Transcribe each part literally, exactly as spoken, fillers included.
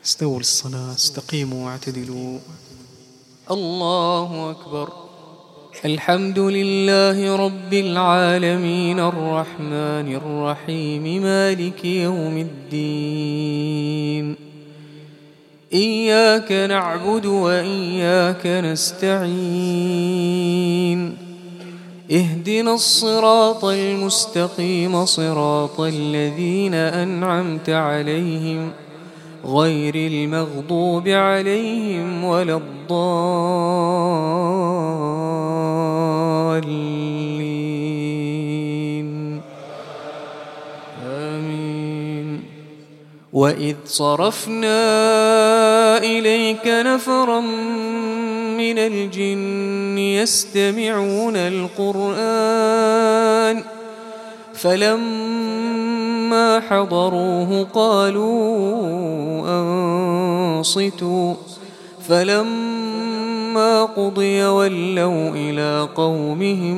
استووا للصلاة، استقيموا واعتدلوا. الله أكبر. الحمد لله رب العالمين الرحمن الرحيم مالك يوم الدين. إياك نعبد وإياك نستعين. اهدنا الصراط المستقيم صراط الذين أنعمت عليهم غير المغضوب عليهم ولا الضالين آمين. وإذ صرفنا إليك نفرا من الجن يستمعون القرآن فلما حضروه قالوا أنصتوا فلما قضي ولوا إلى قومهم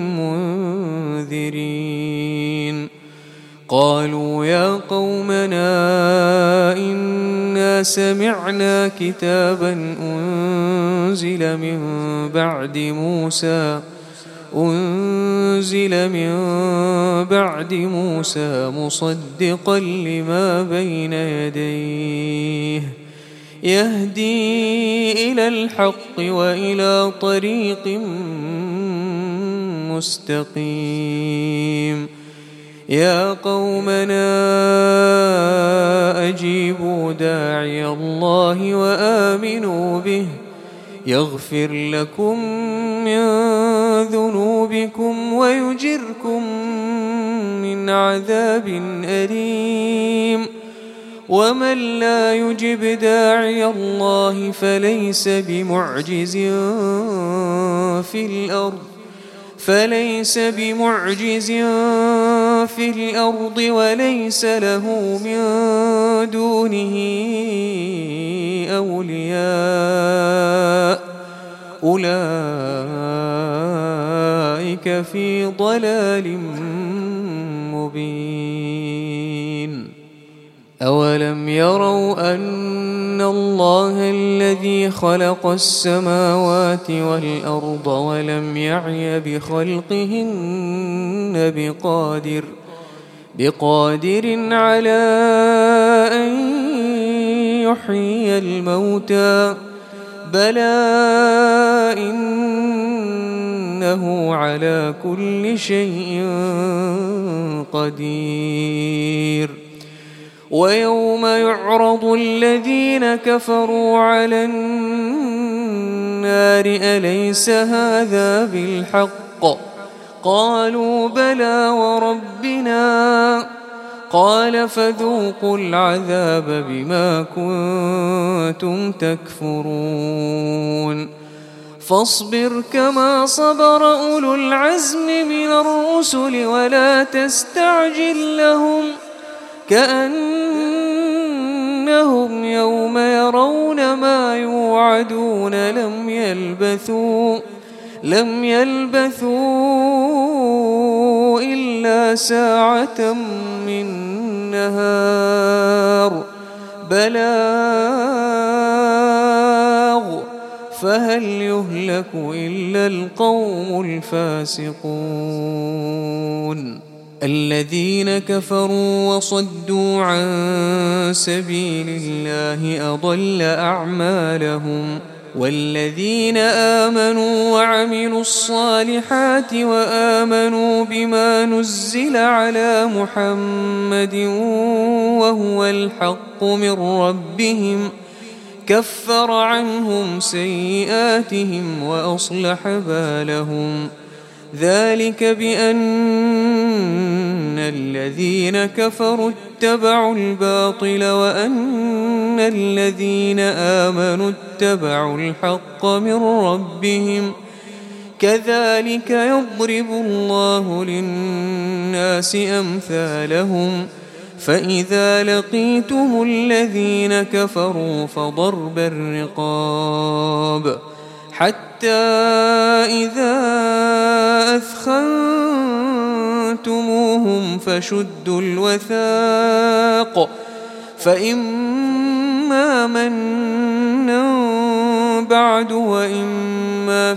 منذرين. قالوا يا قومنا إنا سمعنا كتابا أنزل من بعد موسى أنزل من بعد موسى مصدقا لما بين يديه يهدي إلى الحق وإلى طريق مستقيم. يا قومنا أجيبوا داعي الله وآمنوا به يغفر لكم من ذنوبكم ويجركم من عذاب أليم. ومن لا يجب داعي الله فليس بمعجز في الأرض فليس بمعجز في الأرض وليس له من دونه أولياء أولئك في ضلال مبين. أولم يروا أن الله الذي خلق السماوات والأرض ولم يعي بخلقهن بقادر بقادر على أن يحيي الموتى بلى إنه على كل شيء قدير. ويوم يعرض الذين كفروا على النار أليس هذا بالحق قالوا بلى وربنا قال فذوقوا العذاب بما كنتم تكفرون. فاصبر كما صبر أولو العزم من الرسل ولا تستعجل لهم كأنهم يوم يرون ما يوعدون لم يلبثوا لم يلبثوا إلا ساعة من نهار بلاغ فهل يهلك إلا القوم الفاسقون. الذين كفروا وصدوا عن سبيل الله أضل أعمالهم. والذين آمنوا وعملوا الصالحات وآمنوا بما نزل على محمد وهو الحق من ربهم كفر عنهم سيئاتهم وأصلح بالهم. ذلك بأن الذين كفروا اتبعوا الباطل وأن الذين آمنوا اتبعوا الحق من ربهم كذلك يضرب الله للناس أمثالهم. فإذا لقيتم الذين كفروا فضرب الرقاب حتى إذا أثخنتموهم فشدوا الوثاق فإما فإما منا بعد وإما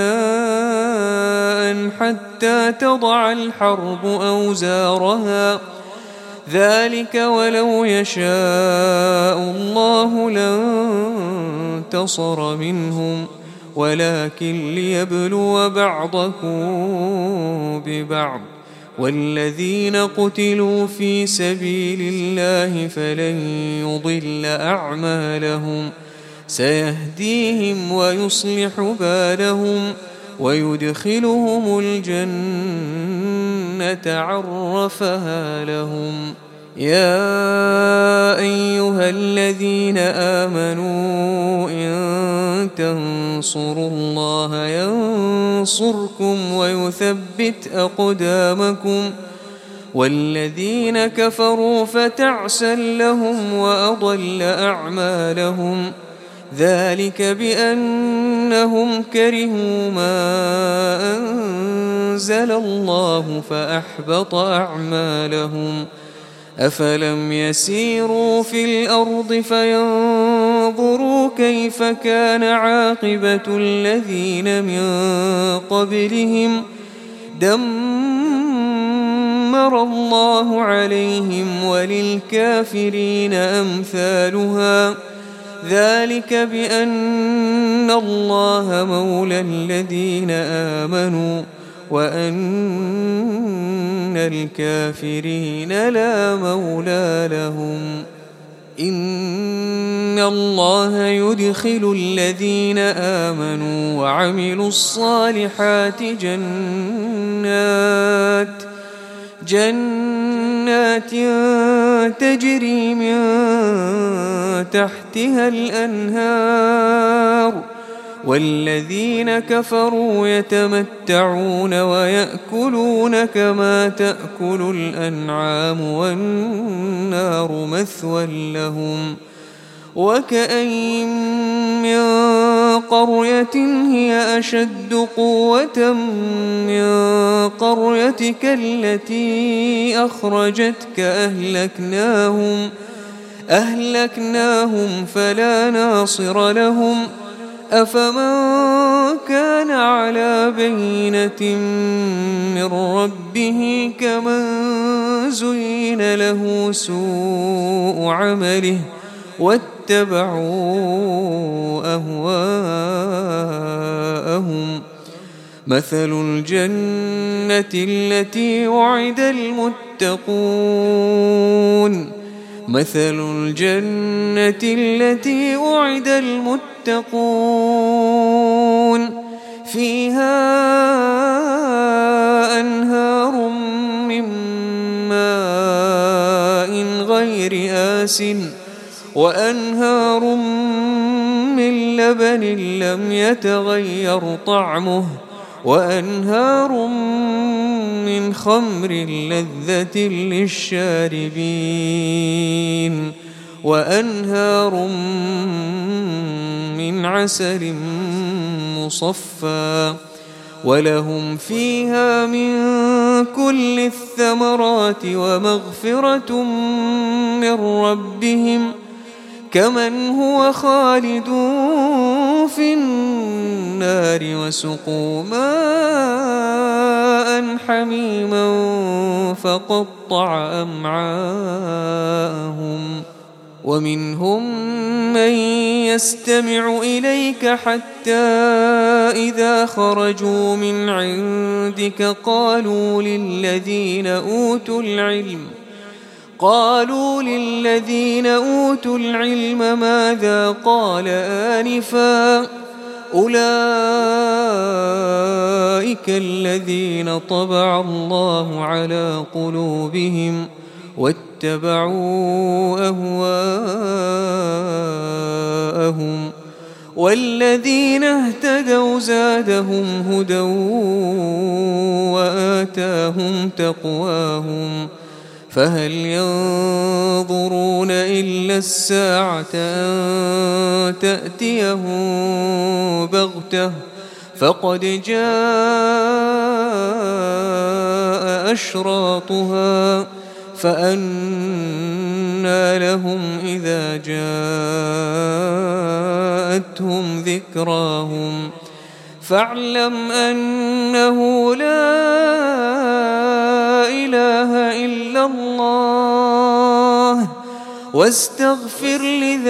فداء حتى تضع الحرب أوزارها ذلك ولو يشاء الله لانتصر منهم ولكن ليبلو بعضكم ببعض والذين قتلوا في سبيل الله فلن يضل أعمالهم سيهديهم ويصلح بالهم ويدخلهم الجنة عرفها لهم يا أيها الذين آمنوا إن تنصروا الله ينصركم ويثبت أقدامكم والذين كفروا فتعسا لهم وأضل أعمالهم ذلك بأنهم كرهوا ما أنزل الله فأحبط أعمالهم أفلم يسيروا في الأرض فينظروا كيف كان عاقبة الذين من قبلهم دمر الله عليهم وللكافرين أمثالها ذلك بأن الله مولى الذين آمنوا وأن الكافرين لا مولى لهم إن الله يدخل الذين آمنوا وعملوا الصالحات جنات جنات تجري من تحتها الأنهار والذين كفروا يتمتعون ويأكلون كما تأكل الأنعام والنار مثوى لهم وكأين من قرية هي أشد قوة من قريتك التي أخرجتك أهلكناهم أهلكناهم فلا ناصر لهم أفمن كان على بينة من ربه كمن زين له سوء عمله واتبعوا أهواءهم مثل الجنة التي وعد المتقون مثل الجنة التي وعد المتقون فيها أنهار من ماء غير آسٍ وأنهار من لبن لم يتغير طعمه وأنهار من خمر لذة للشاربين وأنهار من عسل مصفى ولهم فيها من كل الثمرات ومغفرة من ربهم كمن هو خالد في النار وسقوا ماء حميما فقطع أمعاءهم ومنهم من يستمع إليك حتى إذا خرجوا من عندك قالوا للذين أوتوا العلم قالوا للذين أوتوا العلم ماذا قال آنفا أولئك الذين طبع الله على قلوبهم واتبعوا أهواءهم والذين اهتدوا زادهم هدى وآتاهم تقواهم فهل ينظرون إلا الساعة أن تأتيهم بغتة فقد جاء أشراطها فأنى وأنجينا لهم إذا جاءتهم ذكراهم فاعلم أنه لا إله إلا الله واستغفر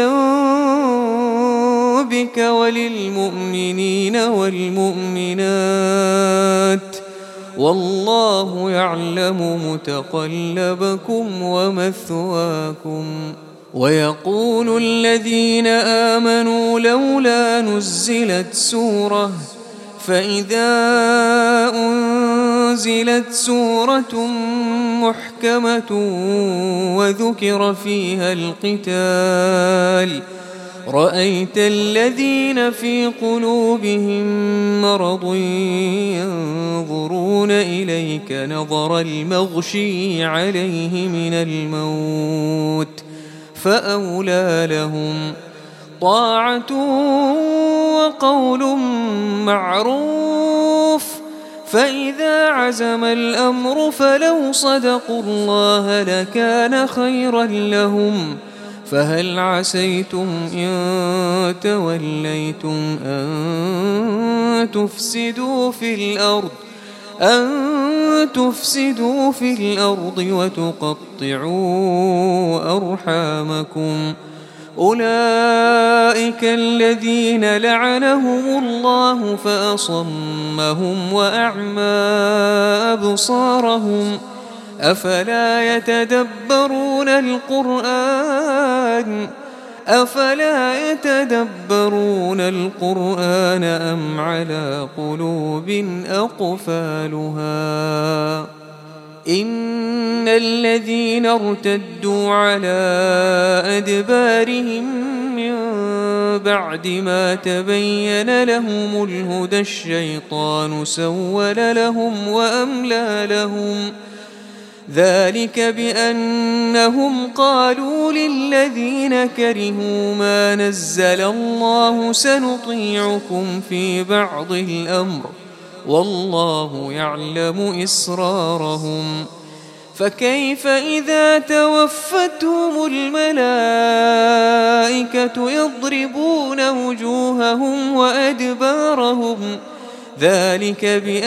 لذنبك وللمؤمنين والمؤمنات والله يعلم متقلبكم ومثواكم. ويقول الذين آمنوا لولا نزلت سورة فإذا أنزلت سورة محكمة وذكر فيها القتال رأيت الذين في قلوبهم مرض ينظرون إليك نظر المغشي عليه من الموت فأولى لهم طاعة وقول معروف فإذا عزم الأمر فلو صدقوا الله لكان خيرا لهم فهل عسيتم إن توليتم أن تفسدوا في الأرض أن تفسدوا في الأرض وتقطعوا أرحامكم أولئك الذين لعنهم الله فأصمهم وأعمى أبصارهم أفلا يتدبرون القرآن أفلا يتدبرون القرآن أم على قلوب أقفالها إن الذين ارتدوا على أدبارهم من بعد ما تبين لهم الهدى الشيطان سول لهم وأملى لهم ذلك بأنهم قالوا للذين كرهوا ما نزل الله سنطيعكم في بعض الأمر والله يعلم إسرارهم فكيف إذا توفتهم الملائكة يضربون وجوههم وأدبارهم ذلك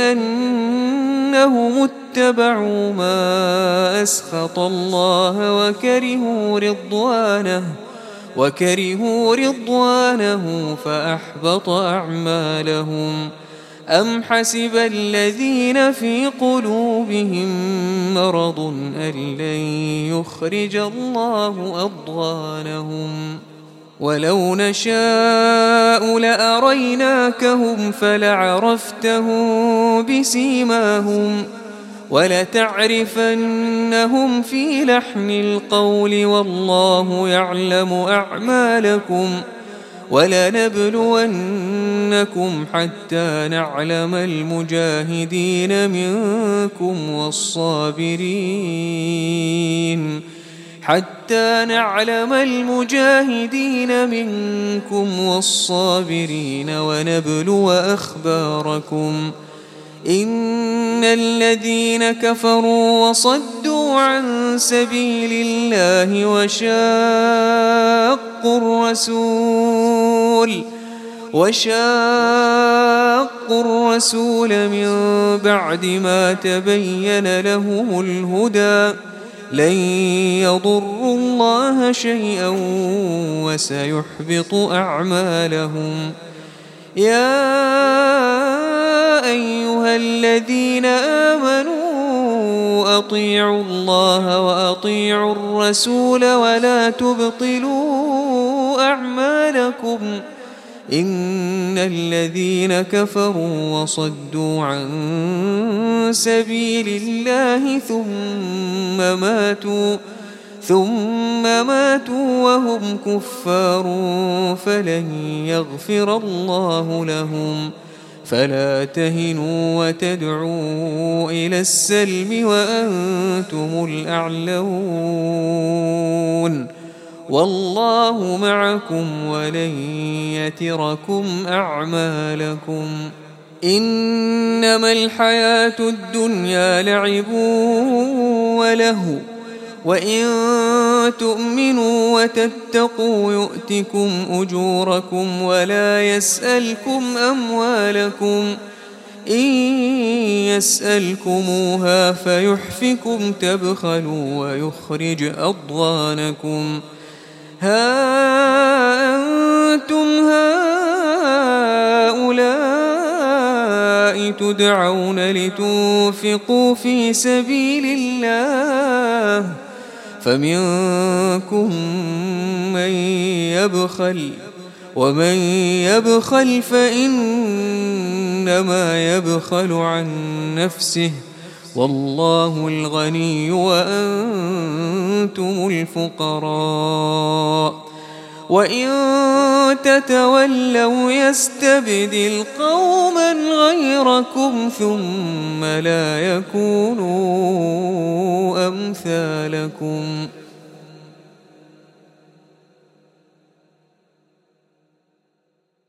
بأنهم اتبعوا ما أسخط الله وكرهوا رضوانه وكرهوا رضوانه فأحبط أعمالهم أم حسب الذين في قلوبهم مرض أن لن يخرج الله أضغانهم ولو نشاء لأريناكهم فلعرفتهم بسيماهم ولتعرفنهم في لحن القول والله يعلم أعمالكم ولنبلونكم حتى نعلم المجاهدين منكم والصابرين حتى نعلم المجاهدين منكم والصابرين ونبلو أخباركم إن الذين كفروا وصدوا عن سبيل الله وشاقوا الرسول وشاقوا الرسول من بعد ما تبين لهم الهدى لن يضروا الله شيئا وسيحبط أعمالهم يا أيها الذين آمنوا أطيعوا الله وأطيعوا الرسول ولا تبطلوا أعمالكم إن الذين كفروا وصدوا عن سبيل الله ثم ماتوا ثم ماتوا وهم كفار فلن يغفر الله لهم فلا تهنوا وتدعوا إلى السلم وأنتم الأعلون والله معكم ولن يتركم أعمالكم إنما الحياة الدنيا لعب ولهو وإن تؤمنوا وتتقوا يؤتكم أجوركم ولا يسألكم أموالكم إن يسألكموها فيحفكم تبخلوا ويخرج أضغانكم ها أنتم هؤلاء تدعون لتنفقوا في سبيل الله فمنكم من يبخل ومن يبخل فإنما يبخل عن نفسه والله الغني وأنتم الفقراء وإن تتولوا يستبدل قوما غيركم ثم لا يكونوا أمثالكم